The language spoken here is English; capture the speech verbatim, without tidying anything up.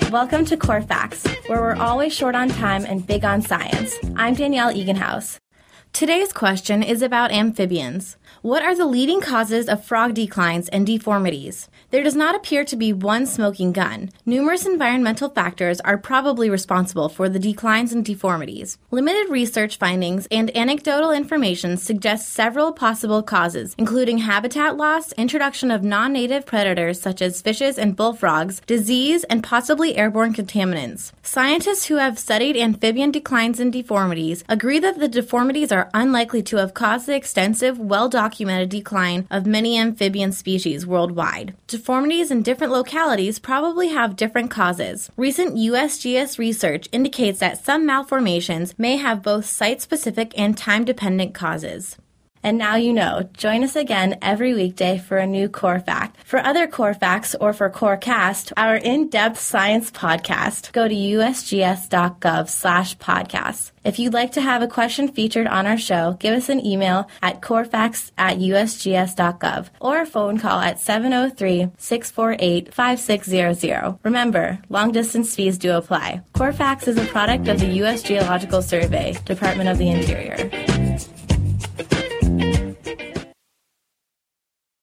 Welcome to Core Facts, where we're always short on time and big on science. I'm Danielle Eganhouse. Today's question is about amphibians. What are the leading causes of frog declines and deformities? There does not appear to be one smoking gun. Numerous environmental factors are probably responsible for the declines and deformities. Limited research findings and anecdotal information suggest several possible causes, including habitat loss, introduction of non-native predators such as fishes and bullfrogs, disease, and possibly airborne contaminants. Scientists who have studied amphibian declines and deformities agree that the deformities are unlikely to have caused the extensive, well-documented decline of many amphibian species worldwide. Deformities in different localities probably have different causes. Recent U S G S research indicates that some malformations may have both site-specific and time-dependent causes. And now you know. Join us again every weekday for a new Core Fact. For other Core Facts or for CoreCast, our in-depth science podcast, go to usgs.gov slash podcasts. If you'd like to have a question featured on our show, give us an email at corefacts at usgs.gov or a phone call at seven oh three, six four eight, five six zero zero. Remember, long-distance fees do apply. Core Facts is a product of the U S Geological Survey, Department of the Interior.